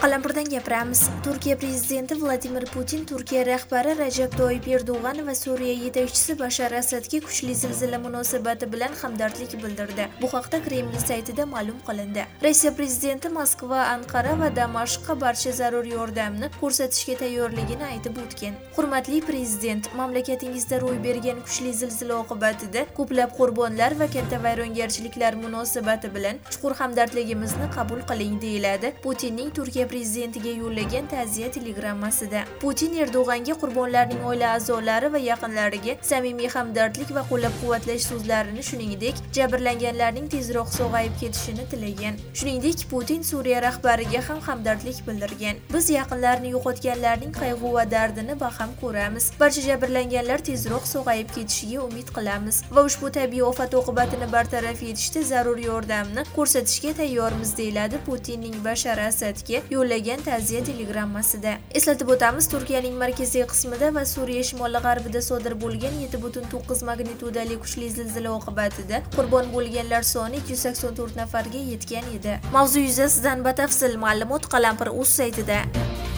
Qalampirdan gapiramiz. Turkiya prezidenti Vladimir Putin Turkiya rahbari Rajab Toyyib Erdo'g'an va Suriya yetakchisi Bashar Asadga kuchli zilzila munosabati bilan hamdardlik bildirdi. Bu haqda Kreml saytida ma'lum qilindi. Rossiya prezidenti Moskva, Anqara va Damashqqa barcha zarur yordamni ko'rsatishga tayyorligini aytib o'tgan. Hurmatli prezident, mamlakatingizda ro'y bergan kuchli zilzila oqibatida ko'plab qurbonlar va katta vayrongarchiliklar munosabati bilan chuqur hamdardligimizni qabul qiling, deyiladi Putinning Turkiya prezidentiga yo'llagan ta'ziya telegrammasida. Putin Erdo'g'anga qurbonlarning oila a'zolari va yaqinlariga samimiy hamdardlik va qo'llab-quvvatlash so'zlarini, shuningdek, jabrlanganlarning tezroq sog'ayib ketishini tilagan. Shuningdek, Putin Suriya rahbariga ham hamdardlik bildirgan. Biz yaqinlarini yo'qotganlarning qayg'u va dardini baham ko'ramiz. Barcha jabrlanganlar tezroq sog'ayib ketishiga umid qilamiz va ushbu tabiiy ofat oqibatini bartaraf etishda zarur yordamni ko'rsatishga tayyormiz, deyiladi Putinning Bashar Asadga yo'llagan ta'ziya telegrammasida. Eslatib o'tamiz, Turkiyaning markaziy qismida va Suriya shimoli-g'arbida sodir bo'lgan 7.9 magnitudali kuchli zilzila oqibatida qurbon bo'lganlar soni 284 nafarga yetgan edi. Mavzu yuzasidan batafsil ma'lumot Qalampir.uz saytida.